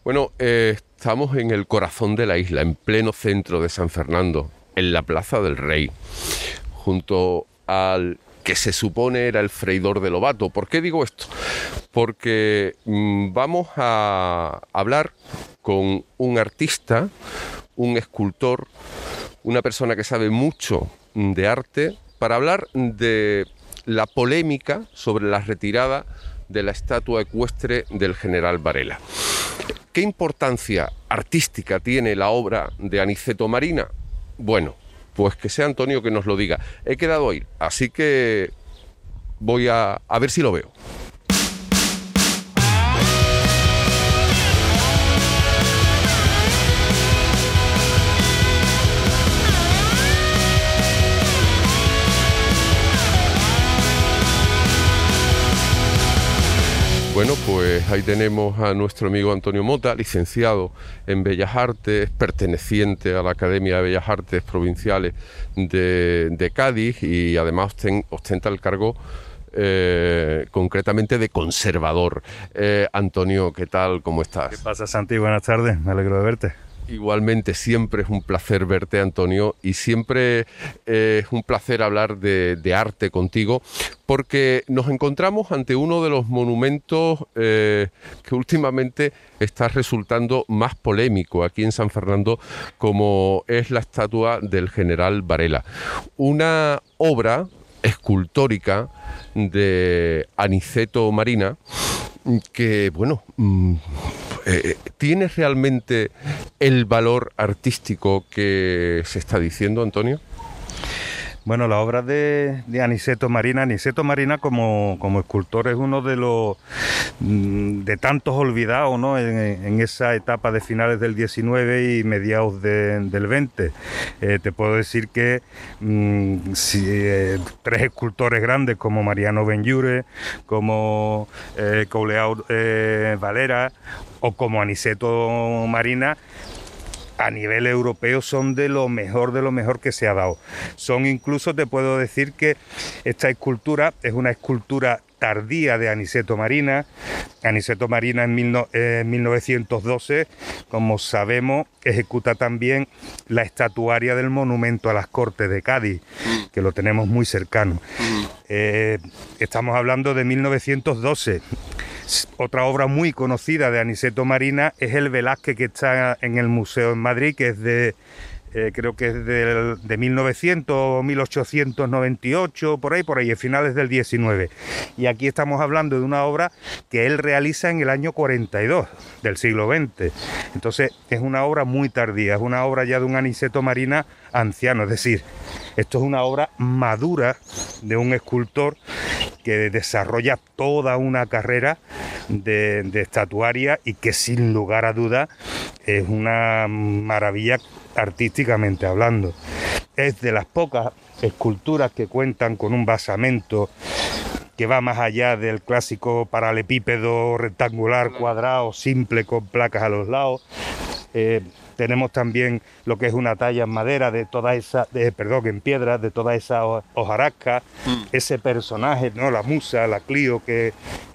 Bueno, estamos en el corazón de la isla, en pleno centro de San Fernando, en la Plaza del Rey, junto al que se supone era el freidor de Lobato. ¿Por qué digo esto? Porque vamos a hablar con un artista, un escultor, una persona que sabe mucho de arte, para hablar de la polémica sobre la retirada de la estatua ecuestre del general Varela. ¿Qué importancia artística tiene la obra de Aniceto Marina? Bueno, pues que sea Antonio que nos lo diga. He quedado a ir, así que voy a ver si lo veo. Bueno, pues ahí tenemos a nuestro amigo Antonio Mota, licenciado en Bellas Artes, perteneciente a la Academia de Bellas Artes Provinciales de Cádiz, y además ostenta el cargo concretamente de conservador. Antonio, ¿qué tal? ¿Cómo estás? ¿Qué pasa, Santi? Buenas tardes, me alegro de verte. Igualmente, siempre es un placer verte, Antonio, y siempre es un placer hablar de arte contigo, porque nos encontramos ante uno de los monumentos que últimamente está resultando más polémico aquí en San Fernando, como es la estatua del general Varela. Una obra escultórica de Aniceto Marina que, bueno, ¿tiene realmente el valor artístico que se está diciendo, Antonio? Bueno, la obra de Aniceto Marina como escultor es uno de los de tantos olvidados, ¿no? En esa etapa de finales del 19 y mediados del 20. Te puedo decir que tres escultores grandes como Mariano Benlliure, como Coleau Valera o como Aniceto Marina, a nivel europeo son de lo mejor que se ha dado. Son incluso, te puedo decir que esta escultura es una escultura tardía de Aniceto Marina. Aniceto Marina en 1912, como sabemos, ejecuta también la estatuaria del monumento a las Cortes de Cádiz, que lo tenemos muy cercano. Estamos hablando de 1912. Otra obra muy conocida de Aniceto Marina es el Velázquez, que está en el museo en Madrid, que es creo que es de 1900 o 1898, por ahí, a finales del 19. Y aquí estamos hablando de una obra que él realiza en el año 42 del siglo XX. Entonces es una obra muy tardía, es una obra ya de un Aniceto Marina anciano, es decir, esto es una obra madura de un escultor que desarrolla toda una carrera de estatuaria y que sin lugar a dudas es una maravilla artísticamente hablando. Es de las pocas esculturas que cuentan con un basamento que va más allá del clásico paralelepípedo rectangular, cuadrado, simple, con placas a los lados. Tenemos también lo que es una talla en madera de toda esa, en piedra, de toda esa hojarasca, ese personaje, ¿no? La musa, la Clío, que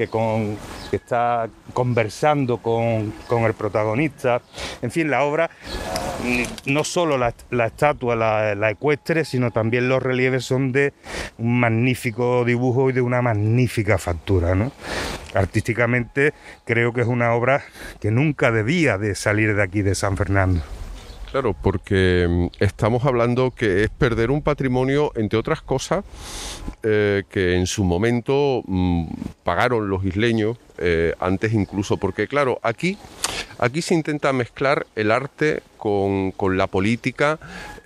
está conversando con el protagonista. En fin, la obra, no solo la estatua, la ecuestre, sino también los relieves son de un magnífico dibujo y de una magnífica factura, ¿no? Artísticamente creo que es una obra que nunca debía de salir de aquí, de San Fernando. Claro, porque estamos hablando que es perder un patrimonio, entre otras cosas, que en su momento pagaron los isleños, antes incluso, porque claro, aquí se intenta mezclar el arte con la política.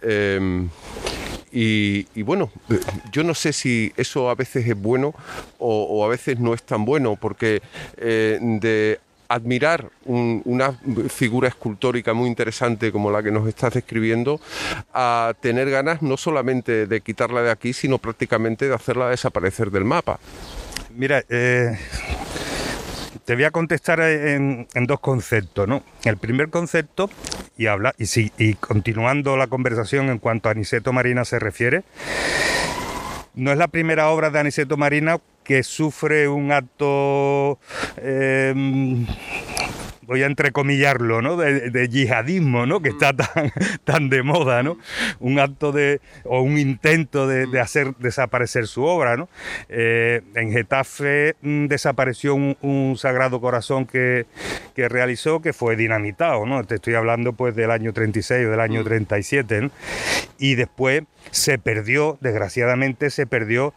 Y bueno, yo no sé si eso a veces es bueno o a veces no es tan bueno, porque de admirar una figura escultórica muy interesante como la que nos estás describiendo, a tener ganas no solamente de quitarla de aquí, sino prácticamente de hacerla desaparecer del mapa. Mira, te voy a contestar en dos conceptos, ¿no? El primer concepto, y continuando la conversación en cuanto a Aniceto Marina se refiere, no es la primera obra de Aniceto Marina que sufre un acto voy a entrecomillarlo, ¿no? de yihadismo, ¿no? Que está tan de moda, ¿no? Un acto o un intento de hacer desaparecer su obra, ¿no? En Getafe desapareció un Sagrado Corazón que realizó, que fue dinamitado, ¿no? Te estoy hablando pues del año 36 o del año 37, ¿no? Y después se perdió, desgraciadamente se perdió,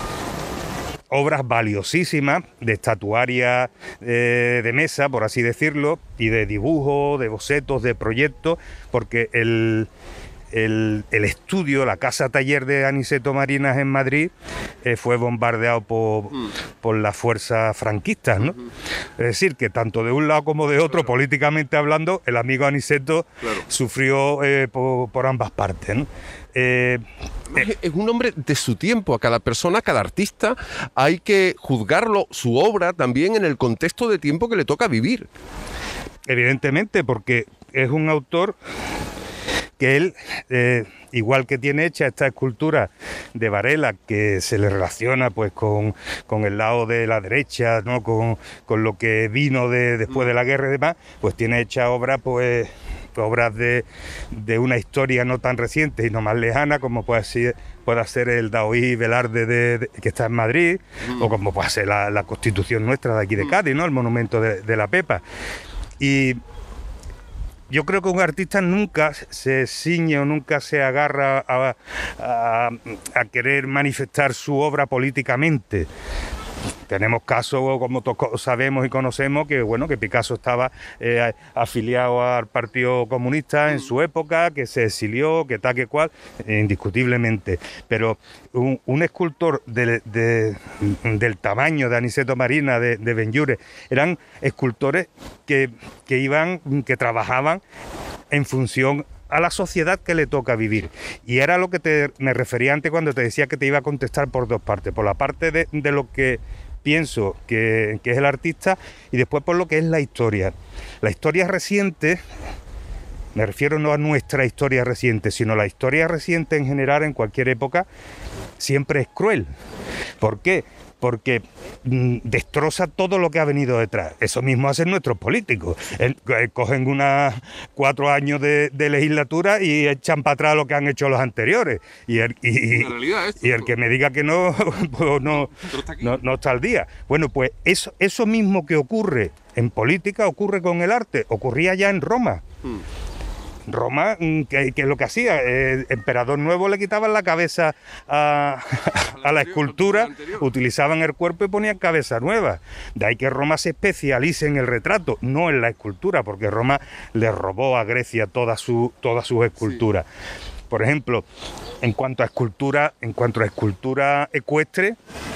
obras valiosísimas de estatuaria de mesa, por así decirlo, y de dibujo, de bocetos, de proyectos, porque el estudio, la casa taller de Aniceto Marinas en Madrid, fue bombardeado por las fuerzas franquistas, ¿no? Es decir, que tanto de un lado como de otro, políticamente hablando, el amigo Aniceto sufrió por ambas partes, ¿no? Es un hombre de su tiempo. A cada persona, a cada artista, hay que juzgarlo, su obra, también en el contexto de tiempo que le toca vivir. Evidentemente, porque es un autor que él, igual que tiene hecha esta escultura de Varela, que se le relaciona pues con el lado de la derecha, ¿no? con lo que vino después de la guerra y demás, pues tiene hecha obras de una historia no tan reciente y no más lejana, como puede ser el Daoí Velarde que está en Madrid, o como puede ser la Constitución nuestra de aquí de Cádiz, ¿no? El monumento de la Pepa. Y yo creo que un artista nunca se ciñe o nunca se agarra a querer manifestar su obra políticamente. Tenemos casos, como todos sabemos y conocemos, que bueno, que Picasso estaba afiliado al Partido Comunista en su época, que se exilió, que tal que cual, indiscutiblemente. Pero un escultor del tamaño de Aniceto Marinas, de Benlliure, eran escultores que trabajaban en función a la sociedad que le toca vivir. Y era lo que me refería antes cuando te decía que te iba a contestar por dos partes. Por la parte de lo que pienso que es el artista, y después por lo que es la historia. La historia reciente, me refiero no a nuestra historia reciente, sino la historia reciente en general, en cualquier época, siempre es cruel. ¿Por qué? Porque destroza todo lo que ha venido detrás. Eso mismo hacen nuestros políticos. Cogen 4 años de legislatura y echan para atrás lo que han hecho los anteriores. Y el que me diga que no, pues no está al día. Bueno, pues eso mismo que ocurre en política ocurre con el arte. Ocurría ya en Roma. Roma, que es lo que hacía, el emperador nuevo le quitaban la cabeza a la escultura, utilizaban el cuerpo y ponían cabeza nueva. De ahí que Roma se especialice en el retrato, no en la escultura, porque Roma le robó a Grecia todas sus esculturas. Sí. Por ejemplo, en cuanto a escultura ecuestre,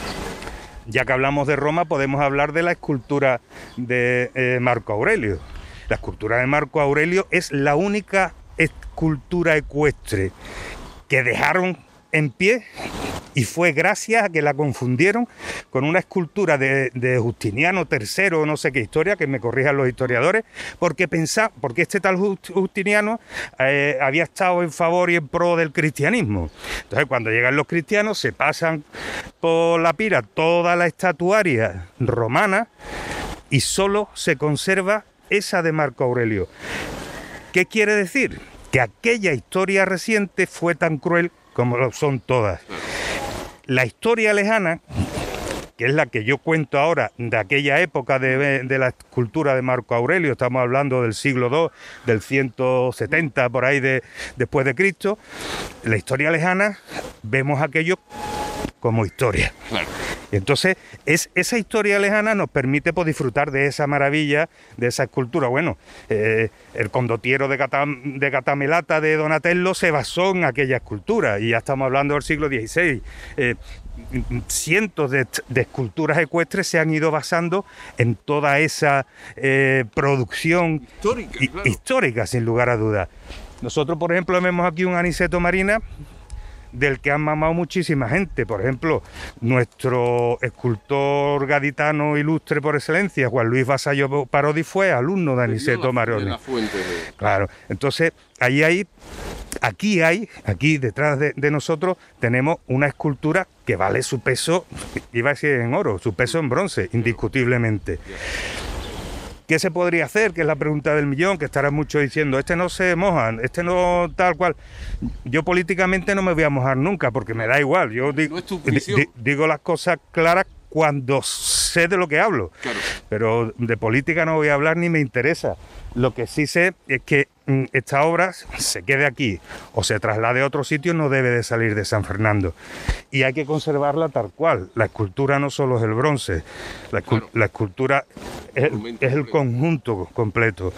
ya que hablamos de Roma, podemos hablar de la escultura de Marco Aurelio. La escultura de Marco Aurelio es la única escultura ecuestre que dejaron en pie, y fue gracias a que la confundieron con una escultura de Justiniano III, no sé qué historia, que me corrijan los historiadores, porque este tal Justiniano había estado en favor y en pro del cristianismo. Entonces, cuando llegan los cristianos, se pasan por la pira toda la estatuaria romana y solo se conserva esa de Marco Aurelio. ¿Qué quiere decir? Que aquella historia reciente fue tan cruel como lo son todas. La historia lejana, que es la que yo cuento ahora, de aquella época de la escultura de Marco Aurelio, estamos hablando del siglo II, del 170, por ahí después de Cristo, la historia lejana, vemos aquello como historia. Claro. Entonces, esa historia lejana nos permite disfrutar de esa maravilla, de esa escultura. Bueno, el condottiero de Gatamelata de Donatello se basó en aquella escultura, y ya estamos hablando del siglo XVI. Cientos de esculturas ecuestres se han ido basando en toda esa producción histórica, sin lugar a dudas. Nosotros, por ejemplo, vemos aquí un Aniceto Marinas del que han mamado muchísima gente. Por ejemplo, nuestro escultor gaditano ilustre por excelencia, Juan Luis Vasallo Parodi, fue alumno de Aniceto Marinas. Claro, entonces aquí detrás de nosotros tenemos una escultura que vale su peso, iba a decir en oro, su peso en bronce, indiscutiblemente. ¿Qué se podría hacer? Que es la pregunta del millón, que estarán muchos diciendo, este no se mojan, este no tal cual. Yo políticamente no me voy a mojar nunca, porque me da igual. Yo digo las cosas claras cuando sé de lo que hablo. Claro. Pero de política no voy a hablar ni me interesa. Lo que sí sé es que esta obra se quede aquí o se traslade a otro sitio, no debe de salir de San Fernando. Y hay que conservarla tal cual. La escultura no solo es el bronce, la escultura es el conjunto completo.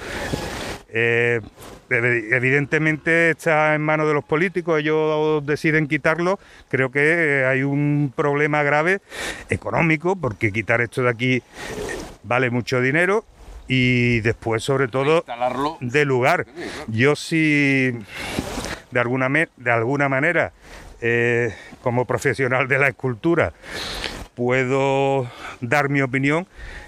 Evidentemente está en manos de los políticos, ellos deciden quitarlo. Creo que hay un problema grave económico, porque quitar esto de aquí vale mucho dinero, y después, sobre todo, de lugar. Yo sí, de alguna manera, como profesional de la escultura, puedo dar mi opinión.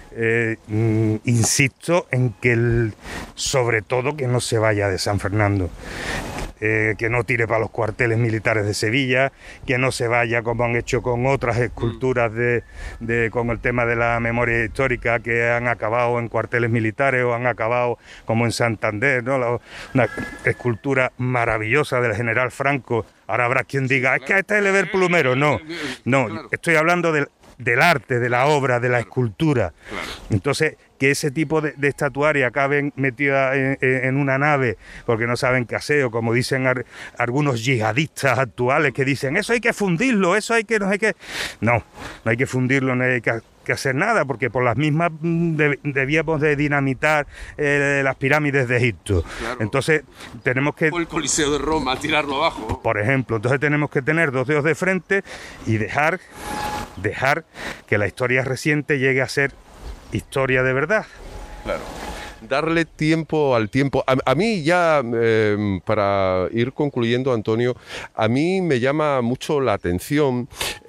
Insisto en que sobre todo que no se vaya de San Fernando, que no tire para los cuarteles militares de Sevilla, que no se vaya como han hecho con otras esculturas con el tema de la memoria histórica, que han acabado en cuarteles militares o han acabado como en Santander, ¿no? Una escultura maravillosa del general Franco. Ahora habrá quien diga, es que este es el Ever Plumero. No, estoy hablando del arte, de la obra, de la escultura. Claro. Entonces, que ese tipo de estatuaria acaben metidas en una nave porque no saben qué hacer, o como dicen algunos yihadistas actuales que dicen, eso hay que fundirlo, eso hay que... No hay que fundirlo, no hay que hacer nada, porque por las mismas debíamos de dinamitar las pirámides de Egipto. Claro. Entonces tenemos que... O el Coliseo de Roma, tirarlo abajo. Por ejemplo, entonces tenemos que tener dos dedos de frente y dejar que la historia reciente llegue a ser historia de verdad. Claro. Darle tiempo al tiempo. A mí ya, para ir concluyendo, Antonio, a mí me llama mucho la atención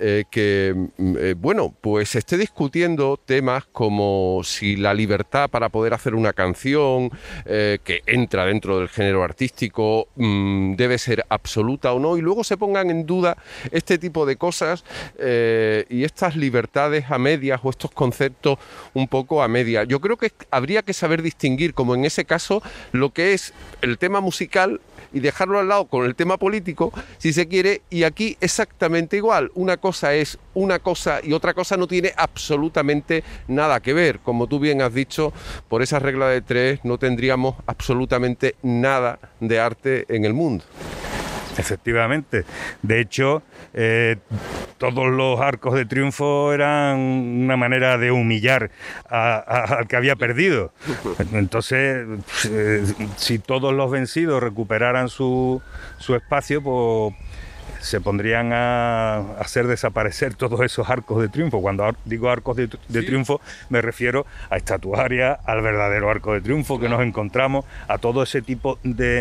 bueno, pues se esté discutiendo temas como si la libertad para poder hacer una canción que entra dentro del género artístico debe ser absoluta o no, y luego se pongan en duda este tipo de cosas y estas libertades a medias, o estos conceptos un poco a medias. Yo creo que habría que saber distinguir, como en ese caso, lo que es el tema musical y dejarlo al lado con el tema político, si se quiere, y aquí exactamente igual. Una cosa es una cosa y otra cosa no tiene absolutamente nada que ver. Como tú bien has dicho, por esa regla de tres no tendríamos absolutamente nada de arte en el mundo. Efectivamente. De hecho, todos los arcos de triunfo eran una manera de humillar al que había perdido. Entonces, si todos los vencidos recuperaran su espacio, pues se pondrían a hacer desaparecer todos esos arcos de triunfo. Cuando digo arcos de triunfo, me refiero a estatuarias, al verdadero arco de triunfo que nos encontramos, a todo ese tipo de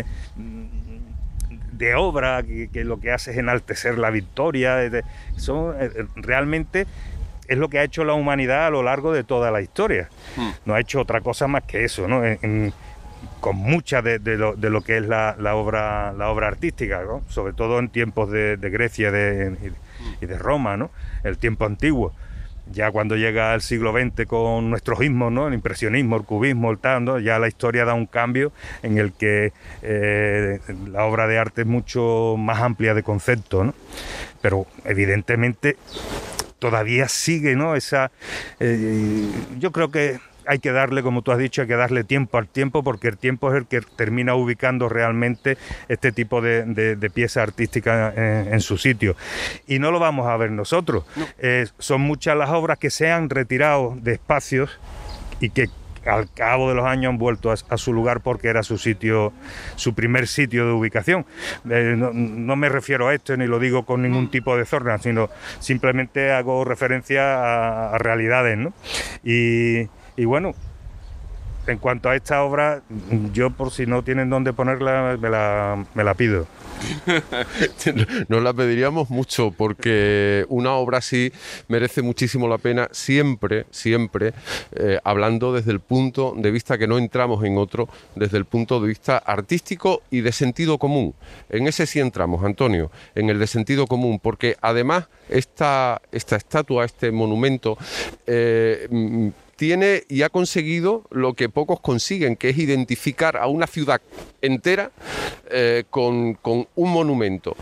obra que lo que hace es enaltecer la victoria. Realmente es lo que ha hecho la humanidad a lo largo de toda la historia. No ha hecho otra cosa más que eso, ¿no? Con mucha de lo que es la obra artística, ¿no? Sobre todo en tiempos de Grecia y de Roma, ¿no? El tiempo antiguo. Ya cuando llega el siglo XX con nuestros ismos, ¿no? El impresionismo, el cubismo, el tal, ¿no? Ya la historia da un cambio en el que la obra de arte es mucho más amplia de concepto, ¿no? Pero evidentemente todavía sigue, ¿no? Yo creo que hay que darle, como tú has dicho, hay que darle tiempo al tiempo, porque el tiempo es el que termina ubicando realmente este tipo de pieza artística en su sitio. Y no lo vamos a ver nosotros. No. Son muchas las obras que se han retirado de espacios y que al cabo de los años han vuelto a su lugar porque era su primer sitio de ubicación. No me refiero a esto ni lo digo con ningún tipo de sorna, sino simplemente hago referencia a realidades, ¿no? Y bueno, en cuanto a esta obra, yo por si no tienen dónde ponerla, me la pido. Nos la pediríamos mucho, porque una obra así merece muchísimo la pena, siempre, hablando desde el punto de vista, que no entramos en otro, desde el punto de vista artístico y de sentido común. En ese sí entramos, Antonio, en el de sentido común, porque además esta estatua, este monumento, tiene y ha conseguido lo que pocos consiguen, que es identificar a una ciudad entera con un monumento.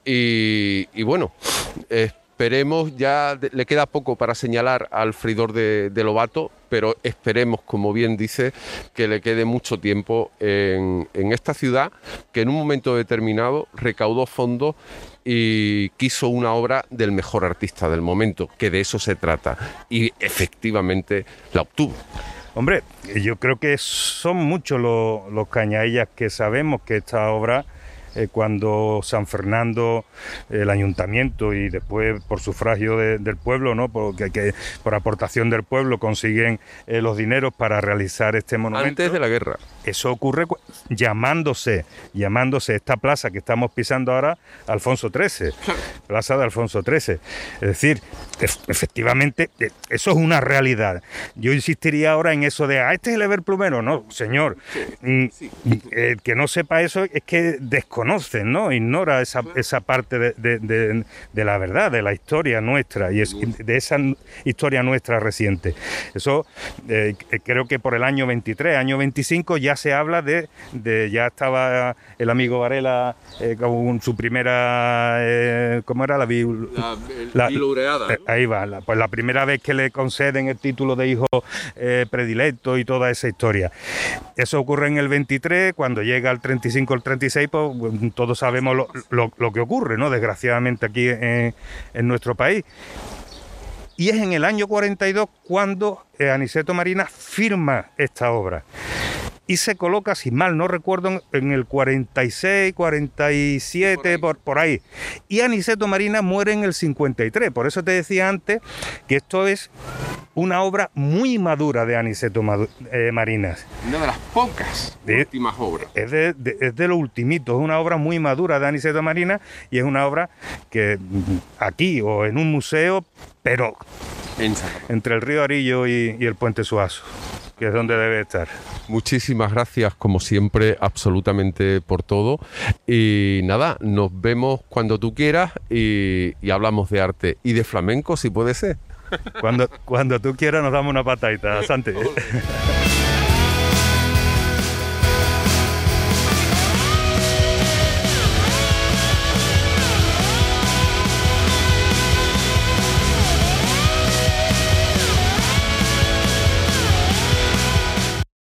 Y bueno, esperemos, ya le queda poco para señalar al freidor de Lobato, pero esperemos, como bien dice, que le quede mucho tiempo en esta ciudad, que en un momento determinado recaudó fondos y quiso una obra del mejor artista del momento, que de eso se trata, y efectivamente la obtuvo. Hombre, yo creo que son muchos los cañaillas que sabemos que esta obra, cuando San Fernando, el ayuntamiento y después por sufragio del pueblo, ¿no? Porque por aportación del pueblo consiguen los dineros para realizar este monumento. Antes de la guerra. Eso ocurre llamándose esta plaza que estamos pisando ahora Alfonso XIII, Plaza de Alfonso XIII. Es decir, efectivamente, eso es una realidad. Yo insistiría ahora en eso de, este es el Eber Plumero. No, señor, el que no sepa eso es que desconocen, ¿no? Ignora esa parte de la verdad, de la historia nuestra, y de esa historia nuestra reciente. Eso creo que por el año 23, año 25 ya se habla ya estaba el amigo Varela con su primera, ¿cómo era? La bilureada, ¿no? Ahí va, pues la primera vez que le conceden el título de hijo predilecto y toda esa historia. Eso ocurre en el 23, cuando llega el 35, el 36, pues todos sabemos lo que ocurre, ¿no? Desgraciadamente aquí en nuestro país. Y es en el año 42 cuando Aniceto Marina firma esta obra. Y se coloca, si mal no recuerdo, en el 46, 47, por ahí. Y Aniceto Marina muere en el 53. Por eso te decía antes que esto es una obra muy madura de Aniceto Marina. Una de las pocas últimas obras. Es de lo ultimito, es una obra muy madura de Aniceto Marina, y es una obra que aquí o en un museo, pero entre el río Arillo y el puente Suazo, que es donde debe estar. Muchísimas gracias, como siempre, absolutamente por todo. Y nada, nos vemos cuando tú quieras y hablamos de arte y de flamenco, si puede ser. Cuando tú quieras nos damos una patadita, Santi.